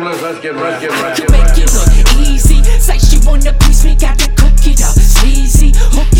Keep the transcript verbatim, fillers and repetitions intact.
let's, let's get, let's get, let's To get, make let's it get. look easy, say she wanna piece me, got to cook it up sleazy. Hook